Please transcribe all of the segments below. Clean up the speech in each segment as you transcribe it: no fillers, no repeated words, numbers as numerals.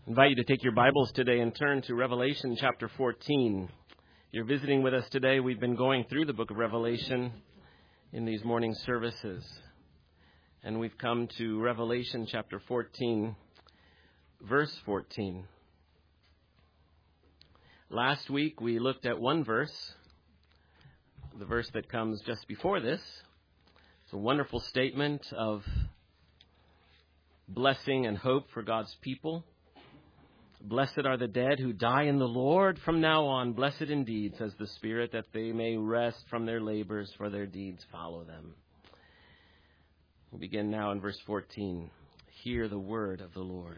I invite you to take your Bibles today and turn to Revelation chapter 14. If you're visiting with us today, we've been going through the book of Revelation in these morning services. And we've come to Revelation chapter 14, verse 14. Last week we looked at one verse, the verse that comes just before this. It's a wonderful statement of blessing and hope for God's people. Blessed are the dead who die in the Lord. From now on, blessed indeed, says the Spirit, that they may rest from their labors, for their deeds follow them. We'll begin now in verse 14. Hear the word of the Lord.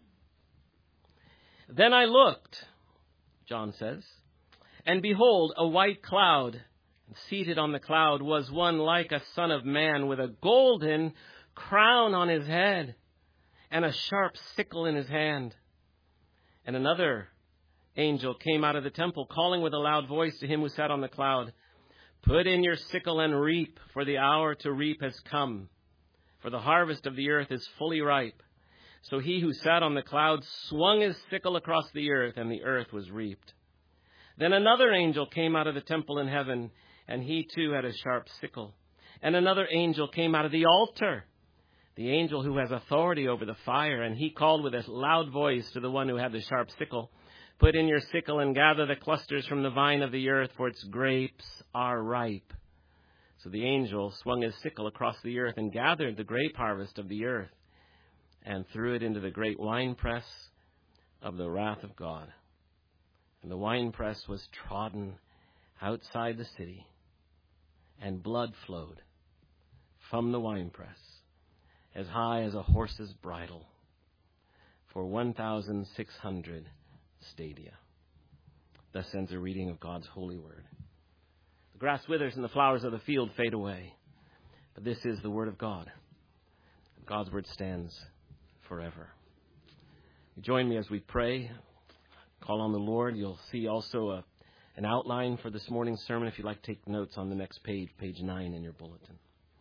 Then I looked, John says, and behold, a white cloud. And seated on the cloud was one like a son of man, with a golden crown on his head, and a sharp sickle in his hand. And another angel came out of the temple, calling with a loud voice to him who sat on the cloud, Put in your sickle and reap, for the hour to reap has come. For the harvest of the earth is fully ripe. So he who sat on the cloud swung his sickle across the earth, and the earth was reaped. Then another angel came out of the temple in heaven, and he too had a sharp sickle. And another angel came out of the altar, the angel who has authority over the fire, and he called with a loud voice to the one who had the sharp sickle, Put in your sickle and gather the clusters from the vine of the earth, for its grapes are ripe. So the angel swung his sickle across the earth and gathered the grape harvest of the earth and threw it into the great winepress of the wrath of God. And the winepress was trodden outside the city, and blood flowed from the winepress as high as a horse's bridle for 1,600 stadia. Thus ends a reading of God's holy word. The grass withers and the flowers of the field fade away, but this is the word of God. God's word stands forever. Join me as we pray. Call on the Lord. You'll see also an outline for this morning's sermon if you'd like to take notes on the next page, page 9 in your bulletin.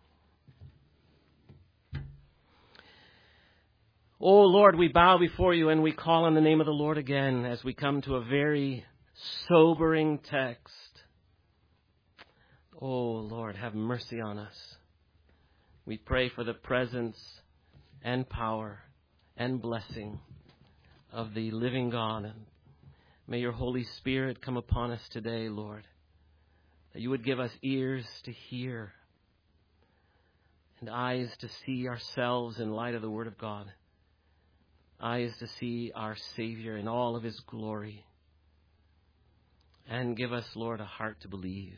Oh, Lord, we bow before you and we call on the name of the Lord again as we come to a very sobering text. Oh, Lord, have mercy on us. We pray for the presence and power and blessing of the living God. And may your Holy Spirit come upon us today, Lord, that you would give us ears to hear and eyes to see ourselves in light of the Word of God. Eyes to see our Savior in all of his glory. And give us, Lord, a heart to believe.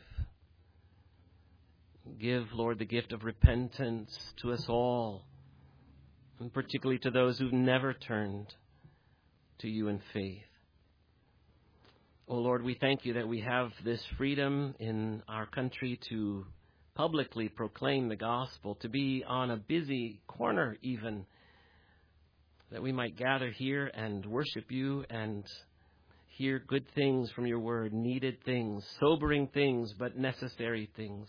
Give, Lord, the gift of repentance to us all, and particularly to those who've never turned to you in faith. Oh, Lord, we thank you that we have this freedom in our country to publicly proclaim the gospel, to be on a busy corner even, that we might gather here and worship you and hear good things from your word, needed things, sobering things, but necessary things.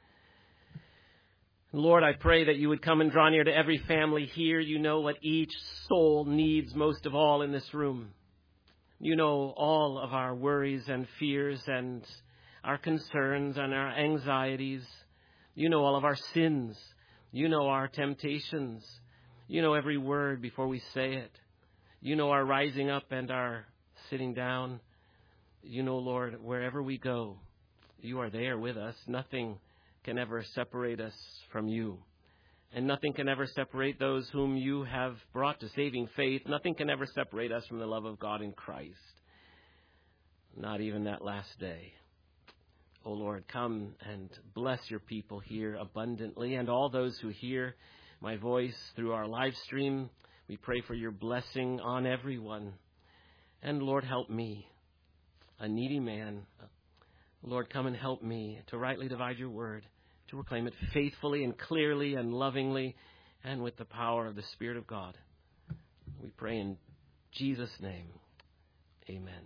Lord, I pray that you would come and draw near to every family here. You know what each soul needs most of all in this room. You know all of our worries and fears and our concerns and our anxieties. You know all of our sins. You know our temptations. You know every word before we say it. You know our rising up and our sitting down. You know, Lord, wherever we go, you are there with us. Nothing can ever separate us from you. And nothing can ever separate those whom you have brought to saving faith. Nothing can ever separate us from the love of God in Christ. Not even that last day. Oh, Lord, come and bless your people here abundantly, and all those who hear my voice through our live stream. We pray for your blessing on everyone. And Lord, help me, a needy man. Lord, come and help me to rightly divide your word, to proclaim it faithfully and clearly and lovingly and with the power of the Spirit of God. We pray in Jesus' name. Amen.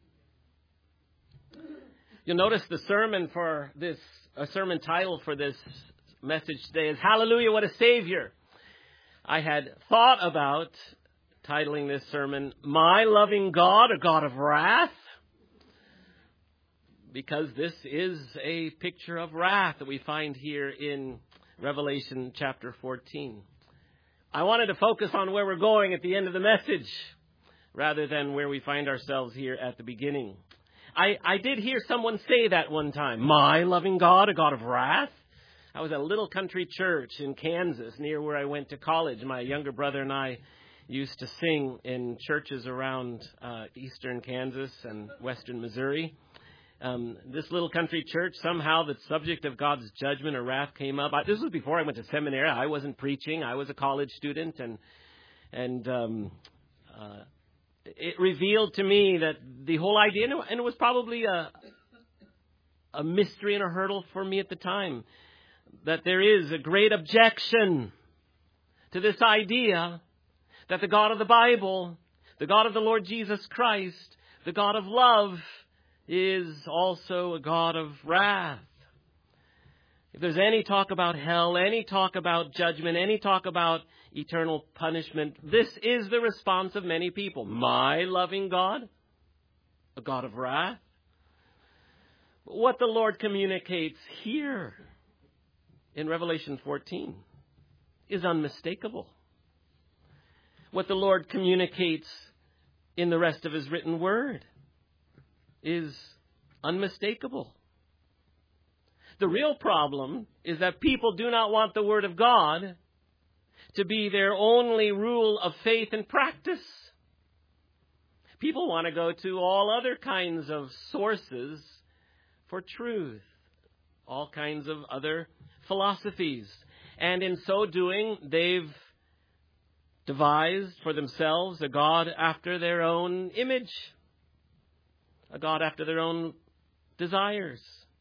You'll notice the sermon for this, a sermon title for this message today is Hallelujah, What a Savior. I had thought about titling this sermon, My Loving God, a God of Wrath, because this is a picture of wrath that we find here in Revelation chapter 14. I wanted to focus on where we're going at the end of the message, rather than where we find ourselves here at the beginning. I did hear someone say that one time, my loving God, a God of wrath. I was at a little country church in Kansas, near where I went to college. My younger brother and I used to sing in churches around eastern Kansas and western Missouri. This little country church, somehow the subject of God's judgment or wrath came up. This was before I went to seminary. I wasn't preaching. I was a college student, and it revealed to me that the whole idea, and it was probably a mystery and a hurdle for me at the time, that there is a great objection to this idea that the God of the Bible, the God of the Lord Jesus Christ, the God of love, is also a God of wrath. If there's any talk about hell, any talk about judgment, any talk about eternal punishment, this is the response of many people. My loving God, a God of wrath. What the Lord communicates here in Revelation 14 is unmistakable. What the Lord communicates in the rest of His written word is unmistakable. The real problem is that people do not want the Word of God to be their only rule of faith and practice. People want to go to all other kinds of sources for truth, all kinds of other philosophies. And in so doing, they've devised for themselves a God after their own image, a God after their own desires.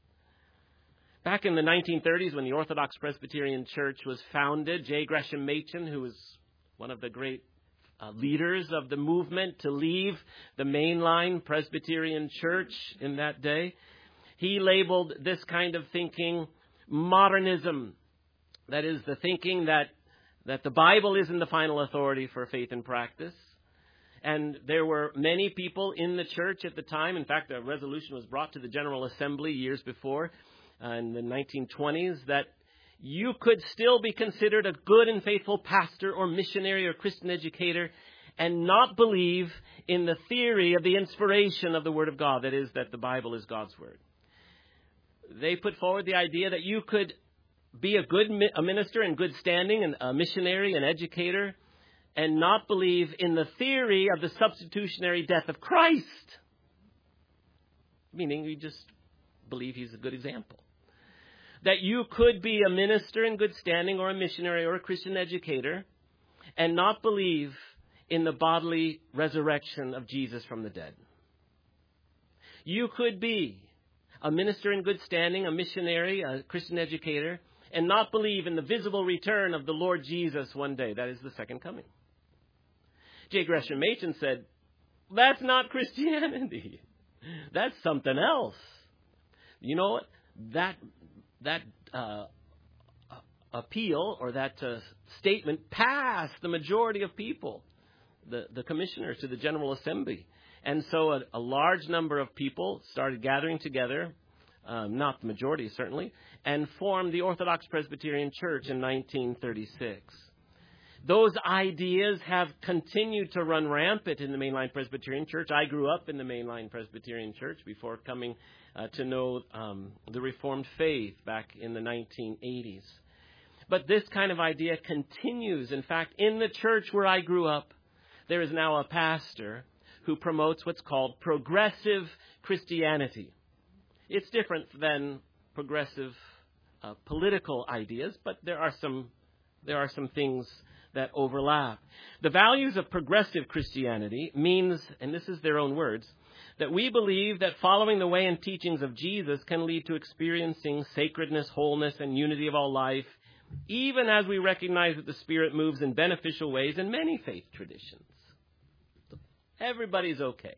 Back in the 1930s, when the Orthodox Presbyterian Church was founded, J. Gresham Machen, who was one of the great leaders of the movement to leave the mainline Presbyterian Church in that day, he labeled this kind of thinking modernism. That is, the thinking that the Bible isn't the final authority for faith and practice. And there were many people in the church at the time. In fact, a resolution was brought to the General Assembly years before, in the 1920s, that you could still be considered a good and faithful pastor or missionary or Christian educator and not believe in the theory of the inspiration of the Word of God, that is, that the Bible is God's Word. They put forward the idea that you could be a minister in good standing and a missionary, an educator, and not believe in the theory of the substitutionary death of Christ. Meaning you just believe He's a good example. That you could be a minister in good standing or a missionary or a Christian educator and not believe in the bodily resurrection of Jesus from the dead. You could be a minister in good standing, a missionary, a Christian educator, and not believe in the visible return of the Lord Jesus one day. That is the second coming. J. Gresham Machen said, that's not Christianity. That's something else. You know what? That appeal or that statement passed the majority of people, the commissioners to the General Assembly. And so a large number of people started gathering together, not the majority certainly, and formed the Orthodox Presbyterian Church in 1936. Those ideas have continued to run rampant in the mainline Presbyterian Church. I grew up in the mainline Presbyterian Church before coming to know the Reformed faith back in the 1980s. But this kind of idea continues. In fact, in the church where I grew up, there is now a pastor who promotes what's called progressive Christianity. It's different than progressive political ideas, but there are some things that overlap. The values of progressive Christianity means, and this is their own words, that we believe that following the way and teachings of Jesus can lead to experiencing sacredness, wholeness, and unity of all life, even as we recognize that the Spirit moves in beneficial ways in many faith traditions. Everybody's okay.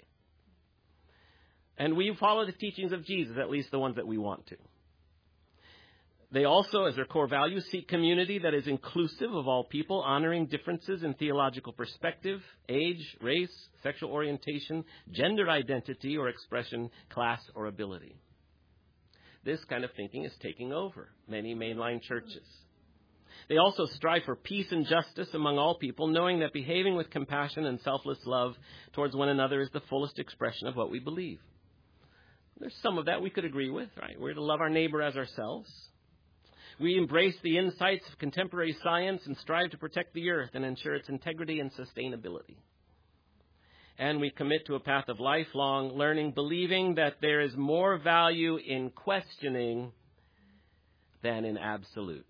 And we follow the teachings of Jesus, at least the ones that we want to. They also, as their core values, seek community that is inclusive of all people, honoring differences in theological perspective, age, race, sexual orientation, gender identity or expression, class or ability. This kind of thinking is taking over many mainline churches. They also strive for peace and justice among all people, knowing that behaving with compassion and selfless love towards one another is the fullest expression of what we believe. There's some of that we could agree with, right? We're to love our neighbor as ourselves. We embrace the insights of contemporary science and strive to protect the earth and ensure its integrity and sustainability. And we commit to a path of lifelong learning, believing that there is more value in questioning than in absolutes.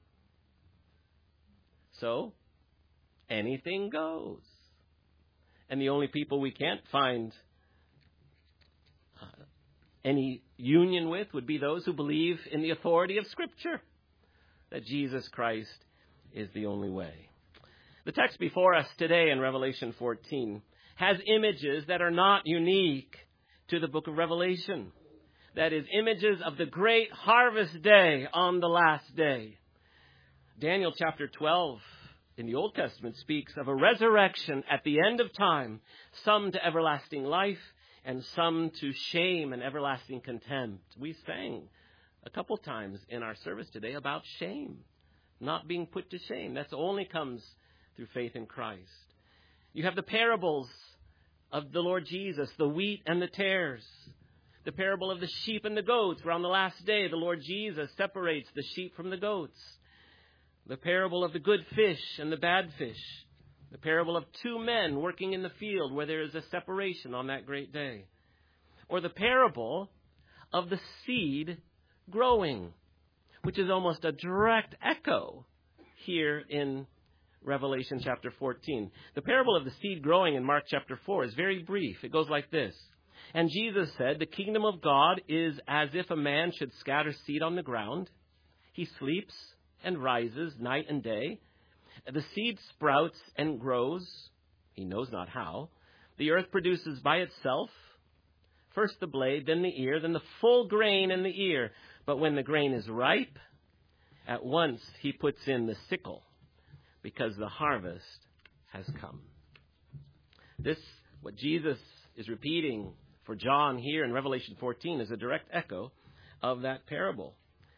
So, anything goes. And the only people we can't find any union with would be those who believe in the authority of Scripture, that Jesus Christ is the only way. The text before us today in Revelation 14 has images that are not unique to the book of Revelation. That is, images of the great harvest day on the last day. Daniel chapter 12 in the Old Testament speaks of a resurrection at the end of time, some to everlasting life and some to shame and everlasting contempt. We sang a couple times in our service today about shame, not being put to shame. That only comes through faith in Christ. You have the parables of the Lord Jesus, the wheat and the tares. The parable of the sheep and the goats, where on the last day the Lord Jesus separates the sheep from the goats. The parable of the good fish and the bad fish. The parable of two men working in the field where there is a separation on that great day. Or the parable of the seed growing, which is almost a direct echo here in Revelation chapter 14. The parable of the seed growing in Mark chapter 4 is very brief. It goes like this. And Jesus said, the kingdom of God is as if a man should scatter seed on the ground. He sleeps and rises night and day. The seed sprouts and grows. He knows not how. The earth produces by itself first the blade, then the ear, then the full grain in the ear. But when the grain is ripe, at once he puts in the sickle, because the harvest has come. This, what Jesus is repeating for John here in Revelation 14, is a direct echo of that parable.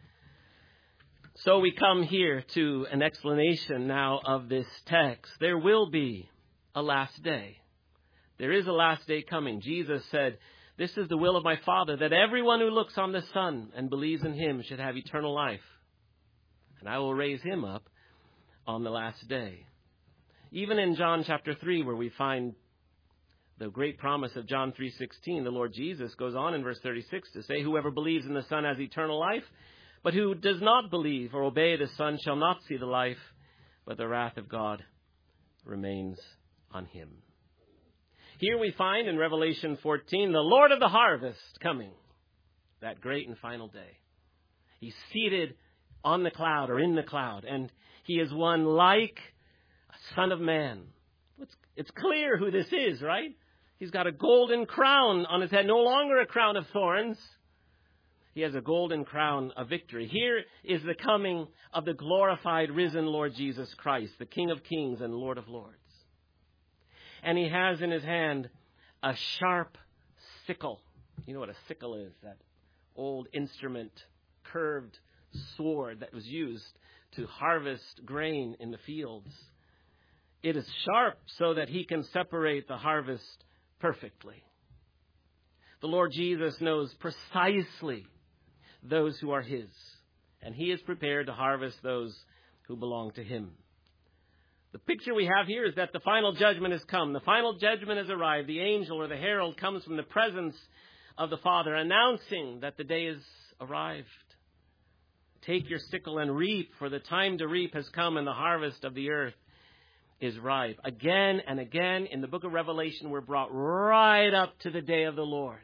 So we come here to an explanation now of this text. There will be a last day. There is a last day coming. Jesus said, this is the will of my Father, that everyone who looks on the Son and believes in him should have eternal life. And I will raise him up on the last day. Even in John chapter 3, where we find the great promise of John 3:16, the Lord Jesus goes on in verse 36 to say, whoever believes in the Son has eternal life, but who does not believe or obey the Son shall not see the life, but the wrath of God remains on him. Here we find in Revelation 14 the Lord of the harvest coming, that great and final day. He's seated on the cloud or in the cloud, and he is one like a son of man. It's clear who this is, right? He's got a golden crown on his head, no longer a crown of thorns. He has a golden crown of victory. Here is the coming of the glorified, risen Lord Jesus Christ, the King of kings and Lord of lords. And he has in his hand a sharp sickle. You know what a sickle is? That old instrument, curved sword that was used to harvest grain in the fields. It is sharp so that he can separate the harvest perfectly. The Lord Jesus knows precisely those who are his, and he is prepared to harvest those who belong to him. The picture we have here is that the final judgment has come. The final judgment has arrived. The angel or the herald comes from the presence of the Father, announcing that the day has arrived. Take your sickle and reap, for the time to reap has come, and the harvest of the earth is ripe. Again and again in the book of Revelation, we're brought right up to the day of the Lord.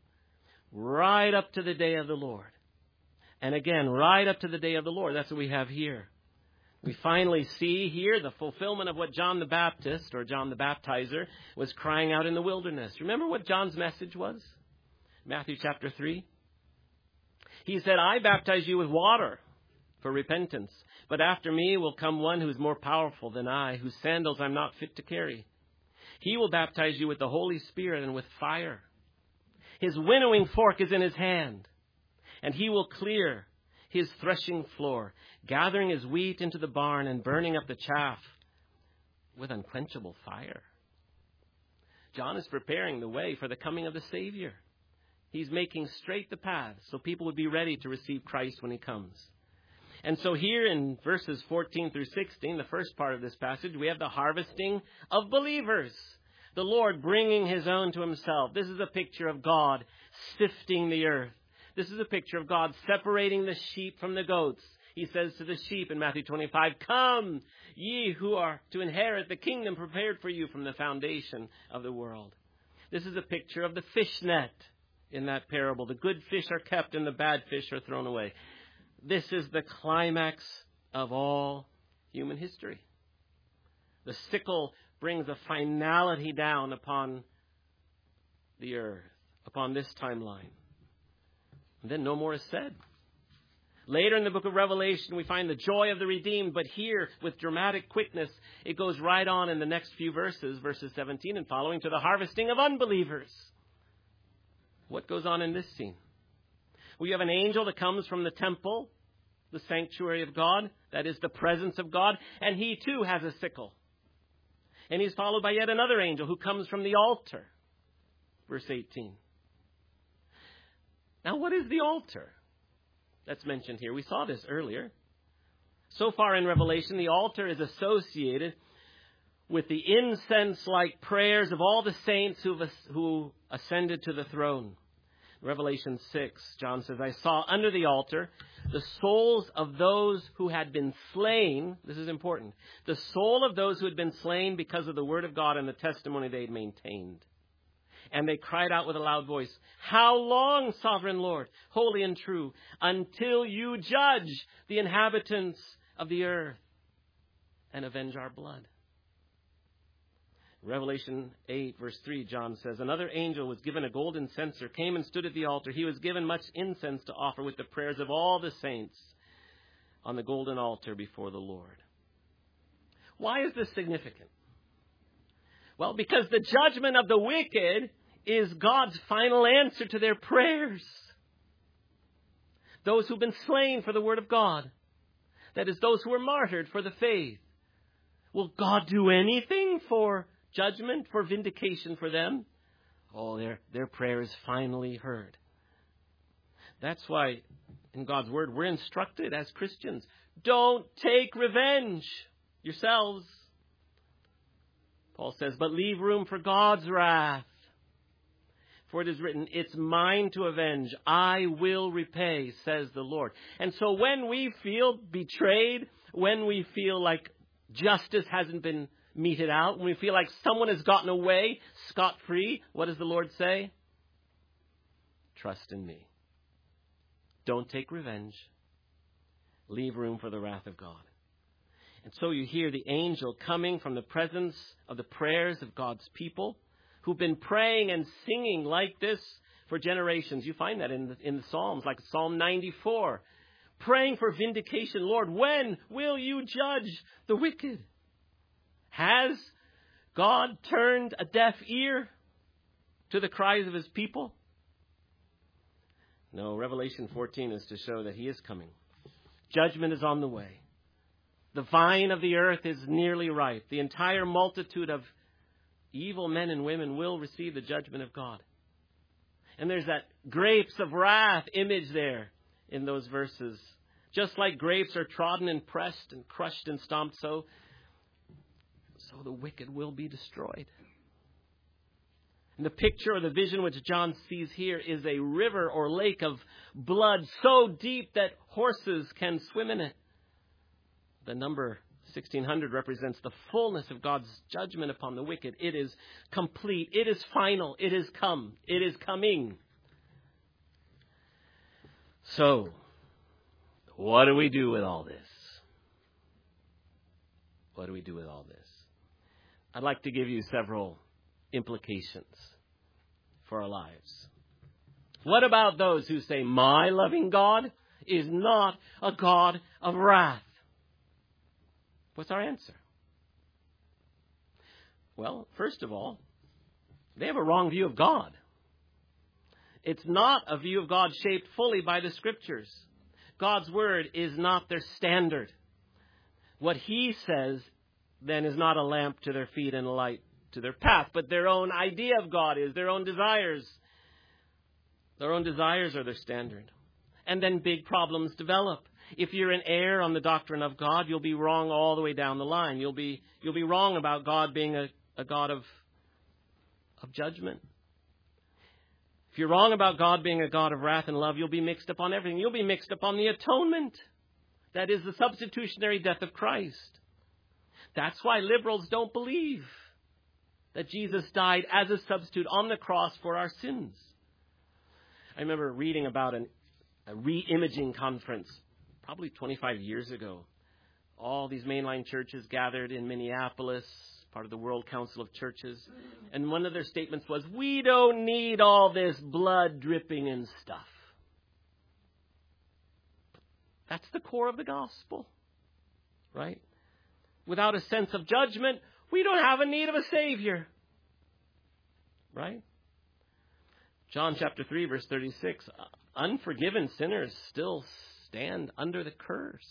Right up to the day of the Lord. And again, right up to the day of the Lord. That's what we have here. We finally see here the fulfillment of what John the Baptist, or John the Baptizer, was crying out in the wilderness. Remember what John's message was? Matthew chapter 3. He said, I baptize you with water, for repentance. But after me will come one who is more powerful than I, whose sandals I'm not fit to carry. He will baptize you with the Holy Spirit and with fire. His winnowing fork is in his hand, and he will clear his threshing floor, gathering his wheat into the barn and burning up the chaff with unquenchable fire. John is preparing the way for the coming of the Savior. He's making straight the path so people would be ready to receive Christ when he comes. And so here in verses 14 through 16, the first part of this passage, we have the harvesting of believers. The Lord bringing his own to himself. This is a picture of God sifting the earth. This is a picture of God separating the sheep from the goats. He says to the sheep in Matthew 25, "Come, ye who are to inherit the kingdom prepared for you from the foundation of the world." This is a picture of the fish net in that parable. The good fish are kept and the bad fish are thrown away. This is the climax of all human history. The sickle brings a finality down upon the earth, upon this timeline. And then no more is said. Later in the book of Revelation, we find the joy of the redeemed, but here, with dramatic quickness, it goes right on in the next few verses, verses 17 and following, to the harvesting of unbelievers. What goes on in this scene? We have an angel that comes from the temple, the sanctuary of God, that is the presence of God, and he too has a sickle. And he's followed by yet another angel who comes from the altar. Verse 18. Now, what is the altar that's mentioned here? We saw this earlier. So far in Revelation, the altar is associated with the incense-like prayers of all the saints who ascended to the throne. Revelation 6, John says, "I saw under the altar the souls of those who had been slain." This is important. The soul of those who had been slain because of the word of God and the testimony they had maintained. And they cried out with a loud voice, "How long, sovereign Lord, holy and true, until you judge the inhabitants of the earth and avenge our blood?" Revelation 8, verse 3, John says, "Another angel was given a golden censer, came and stood at the altar. He was given much incense to offer with the prayers of all the saints on the golden altar before the Lord." Why is this significant? Well, because the judgment of the wicked is God's final answer to their prayers. Those who've been slain for the word of God, that is, those who were martyred for the faith. Will God do anything for judgment, for vindication for them? Oh, their prayer is finally heard. That's why in God's word we're instructed as Christians, don't take revenge yourselves. Paul says, "But leave room for God's wrath. For it is written, 'It's mine to avenge. I will repay,' says the Lord." And so when we feel betrayed, when we feel like justice hasn't been meted out, when we feel like someone has gotten away scot-free, what does the Lord say? Trust in me. Don't take revenge. Leave room for the wrath of God. And so you hear the angel coming from the presence of the prayers of God's people who've been praying and singing like this for generations. You find that in the Psalms, like Psalm 94. Praying for vindication. Lord, when will you judge the wicked? Has God turned a deaf ear to the cries of his people? No, Revelation 14 is to show that he is coming. Judgment is on the way. The vine of the earth is nearly ripe. The entire multitude of evil men and women will receive the judgment of God. And there's that grapes of wrath image there in those verses. Just like grapes are trodden and pressed and crushed and stomped, so the wicked will be destroyed. And the picture or the vision which John sees here is a river or lake of blood so deep that horses can swim in it. The number 1600 represents the fullness of God's judgment upon the wicked. It is complete. It is final. It is come. It is coming. So, what do we do with all this? What do we do with all this? I'd like to give you several implications for our lives. What about those who say, "My loving God is not a God of wrath. What's our answer? Well, first of all, they have a wrong view of God. It's not a view of God shaped fully by the Scriptures. God's Word is not their standard. What He says, then, is not a lamp to their feet and a light to their path, but their own idea of God is, their own desires. Their own desires are their standard. And then big problems develop. If you're an error on the doctrine of God, you'll be wrong all the way down the line. You'll be wrong about God being a God of judgment. If you're wrong about God being a God of wrath and love, you'll be mixed up on everything. You'll be mixed up on the atonement. That is the substitutionary death of Christ. That's why liberals don't believe that Jesus died as a substitute on the cross for our sins. I remember reading about a re-imaging conference probably 25 years ago. All these mainline churches gathered in Minneapolis, part of the World Council of Churches. And one of their statements was, we don't need all this blood dripping and stuff. That's the core of the gospel, right? Without a sense of judgment, we don't have a need of a Savior, right? John chapter 3, verse 36, unforgiven sinners still stand under the curse.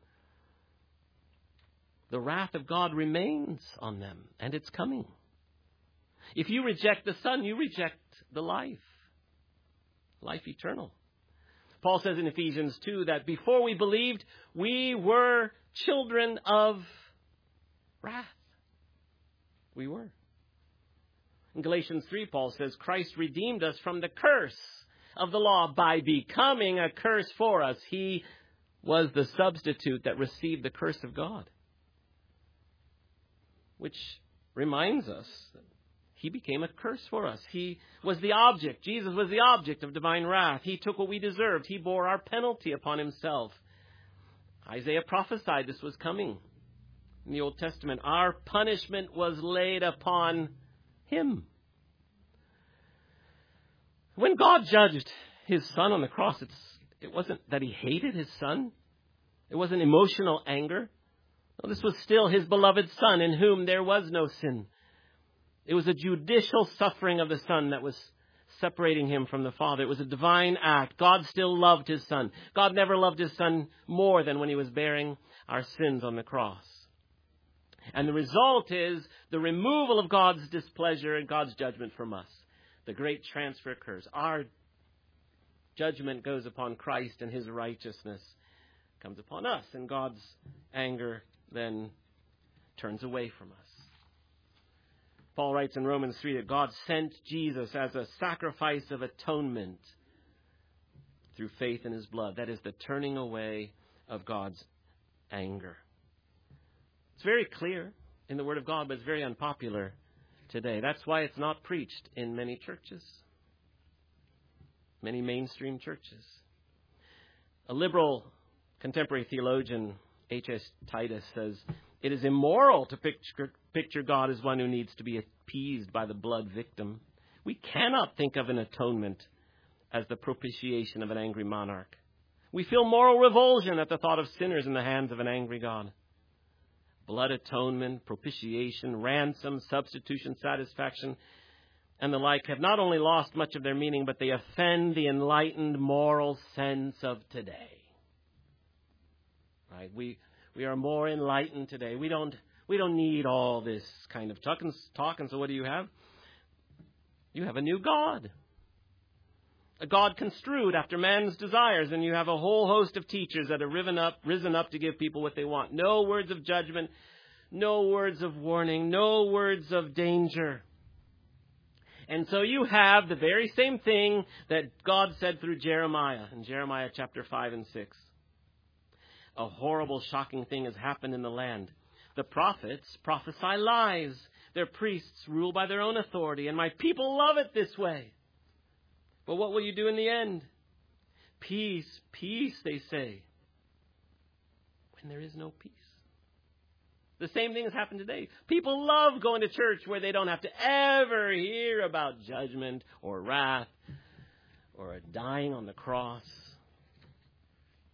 The wrath of God remains on them, and it's coming. If you reject the Son, you reject the life eternal. Paul says in Ephesians 2 that before we believed, we were children of wrath. We were. In Galatians 3, Paul says, Christ redeemed us from the curse of the law by becoming a curse for us. He was the substitute that received the curse of God. Which reminds us that He became a curse for us. He was the object. Jesus was the object of divine wrath. He took what we deserved. He bore our penalty upon Himself. Isaiah prophesied this was coming in the Old Testament. Our punishment was laid upon Him. When God judged His Son on the cross, it wasn't that He hated His Son. It wasn't emotional anger. No, this was still His beloved Son in whom there was no sin. It was a judicial suffering of the Son that was separating Him from the Father. It was a divine act. God still loved His Son. God never loved His Son more than when He was bearing our sins on the cross. And the result is the removal of God's displeasure and God's judgment from us. The great transfer occurs. Our judgment goes upon Christ and His righteousness comes upon us. And God's anger then turns away from us. Paul writes in Romans 3 that God sent Jesus as a sacrifice of atonement through faith in His blood. That is the turning away of God's anger. It's very clear in the Word of God, but it's very unpopular today. That's why it's not preached in many churches, many mainstream churches. A liberal contemporary theologian, H.S. Titus, says, it is immoral to picture God as one who needs to be appeased by the blood victim. We cannot think of an atonement as the propitiation of an angry monarch. We feel moral revulsion at the thought of sinners in the hands of an angry God. Blood atonement, propitiation, ransom, substitution, satisfaction, and the like have not only lost much of their meaning, but they offend the enlightened moral sense of today. Right? We are more enlightened today. We don't need all this kind of talk. And so what do you have? You have a new God. A God construed after man's desires, and you have a whole host of teachers that have risen up to give people what they want. No words of judgment, no words of warning, no words of danger. And so you have the very same thing that God said through Jeremiah in Jeremiah chapter 5 and 6. A horrible, shocking thing has happened in the land. The prophets prophesy lies. Their priests rule by their own authority, and my people love it this way. But what will you do in the end? Peace, peace, they say, when there is no peace. The same thing has happened today. People love going to church where they don't have to ever hear about judgment or wrath or dying on the cross.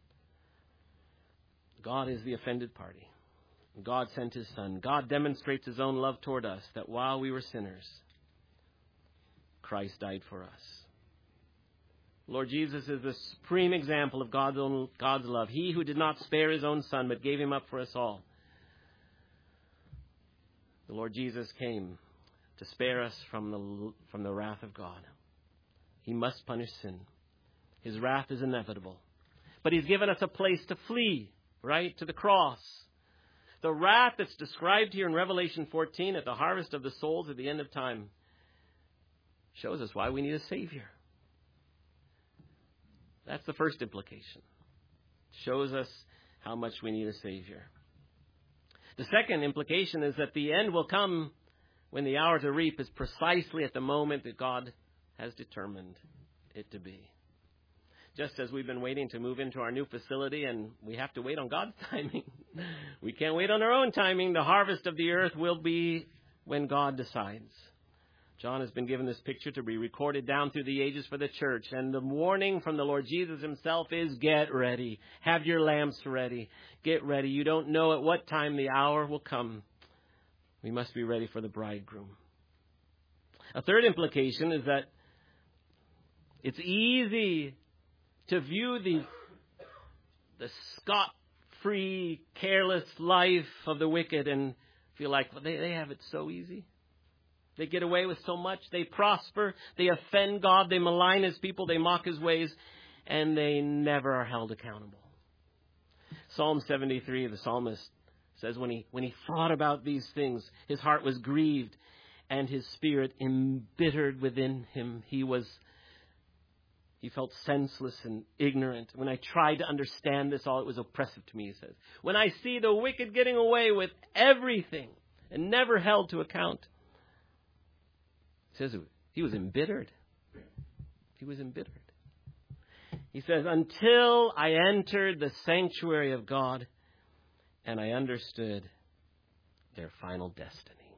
God is the offended party. God sent his Son. God demonstrates his own love toward us, that while we were sinners, Christ died for us. Lord Jesus is the supreme example of God's love. He who did not spare his own Son, but gave him up for us all. The Lord Jesus came to spare us from the wrath of God. He must punish sin. His wrath is inevitable. But he's given us a place to flee, right, to the cross. The wrath that's described here in Revelation 14 at the harvest of the souls at the end of time shows us why we need a Savior. That's the first implication. Shows us how much we need a Savior. The second implication is that the end will come when the hour to reap is precisely at the moment that God has determined it to be. Just as we've been waiting to move into our new facility, and we have to wait on God's timing. We can't wait on our own timing. The harvest of the earth will be when God decides. John has been given this picture to be recorded down through the ages for the church. And the warning from the Lord Jesus himself is, get ready. Have your lamps ready. Get ready. You don't know at what time the hour will come. We must be ready for the bridegroom. A third implication is that it's easy to view the scot-free, careless life of the wicked and feel like, well, they have it so easy. They get away with so much. They prosper. They offend God. They malign his people. They mock his ways. And they never are held accountable. Psalm 73, the psalmist says when he thought about these things, his heart was grieved and his spirit embittered within him. He felt senseless and ignorant. When I tried to understand this all, it was oppressive to me, he says. When I see the wicked getting away with everything and never held to account. He says he was embittered. He was embittered. He says, until I entered the sanctuary of God and I understood their final destiny.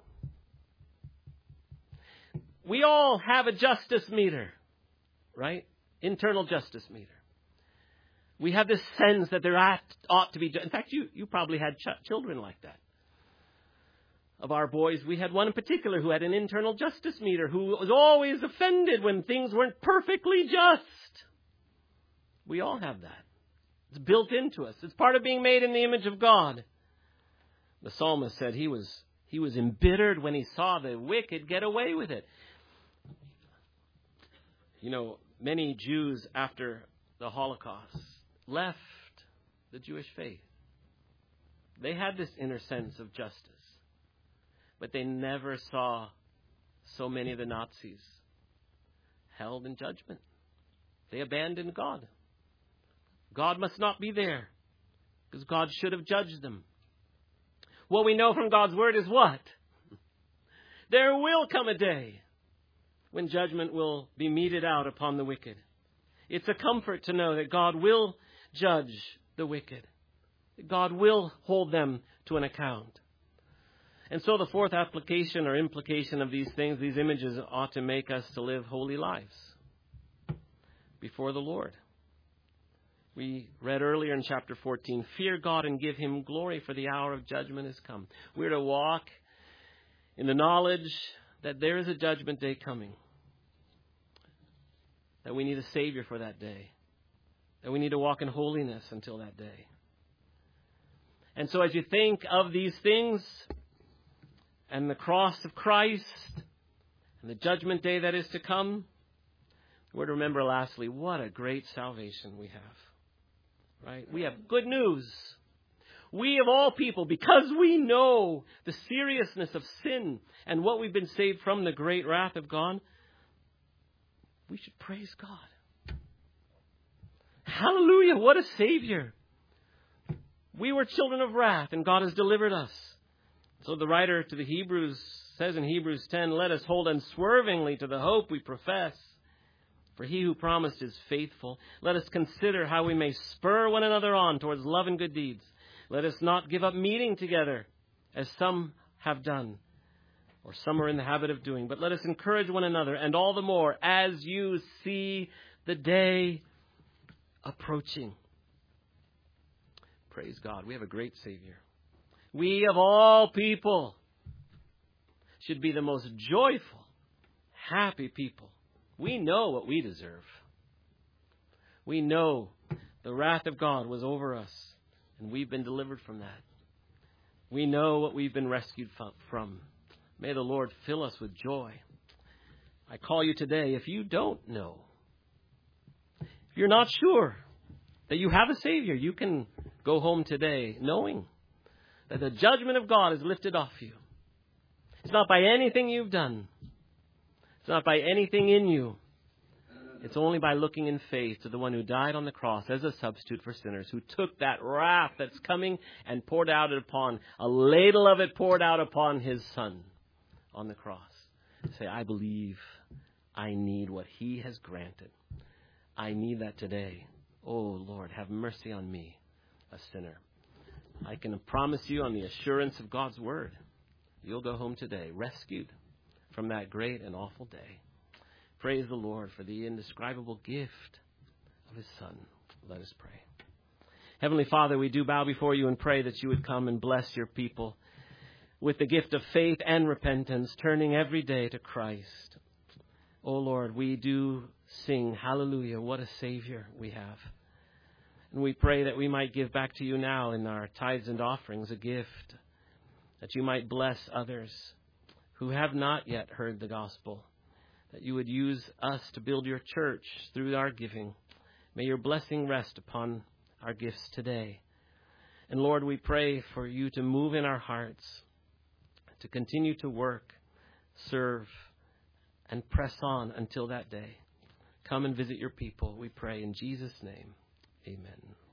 We all have a justice meter, right? Internal justice meter. We have this sense that there ought to be... In fact, you probably had children like that. Of our boys, we had one in particular who had an internal justice meter, who was always offended when things weren't perfectly just. We all have that. It's built into us. It's part of being made in the image of God. The psalmist said he was embittered when he saw the wicked get away with it. You know, many Jews after the Holocaust left the Jewish faith. They had this inner sense of justice. But they never saw so many of the Nazis held in judgment. They abandoned God. God must not be there, because God should have judged them. What we know from God's word is what? There will come a day when judgment will be meted out upon the wicked. It's a comfort to know that God will judge the wicked. That God will hold them to an account. And so the fourth application or implication of these things, these images, ought to make us to live holy lives before the Lord. We read earlier in chapter 14, fear God and give him glory, for the hour of judgment has come. We're to walk in the knowledge that there is a judgment day coming, that we need a Savior for that day, that we need to walk in holiness until that day. And so as you think of these things, and the cross of Christ, and the judgment day that is to come, we're to remember lastly, what a great salvation we have. Right? We have good news. We of all people, because we know the seriousness of sin and what we've been saved from, the great wrath of God, we should praise God. Hallelujah, what a Savior. We were children of wrath, and God has delivered us. So the writer to the Hebrews says in Hebrews 10, let us hold unswervingly to the hope we profess. For he who promised is faithful. Let us consider how we may spur one another on towards love and good deeds. Let us not give up meeting together, as some have done, or some are in the habit of doing. But let us encourage one another, and all the more as you see the day approaching. Praise God. We have a great Savior. We, of all people, should be the most joyful, happy people. We know what we deserve. We know the wrath of God was over us, and we've been delivered from that. We know what we've been rescued from. May the Lord fill us with joy. I call you today, if you don't know, if you're not sure that you have a Savior, you can go home today knowing that the judgment of God is lifted off you. It's not by anything you've done. It's not by anything in you. It's only by looking in faith to the one who died on the cross as a substitute for sinners, who took that wrath that's coming and poured out upon, a ladle of it poured out upon his Son on the cross. Say, I believe I need what he has granted. I need that today. Oh, Lord, have mercy on me, a sinner. I can promise you on the assurance of God's word, you'll go home today rescued from that great and awful day. Praise the Lord for the indescribable gift of his Son. Let us pray. Heavenly Father, we do bow before you and pray that you would come and bless your people with the gift of faith and repentance, turning every day to Christ. Oh Lord, we do sing, hallelujah, what a Savior we have. And we pray that we might give back to you now in our tithes and offerings a gift, that you might bless others who have not yet heard the gospel, that you would use us to build your church through our giving. May your blessing rest upon our gifts today. And Lord, we pray for you to move in our hearts, to continue to work, serve, and press on until that day. Come and visit your people, we pray in Jesus' name. Amen.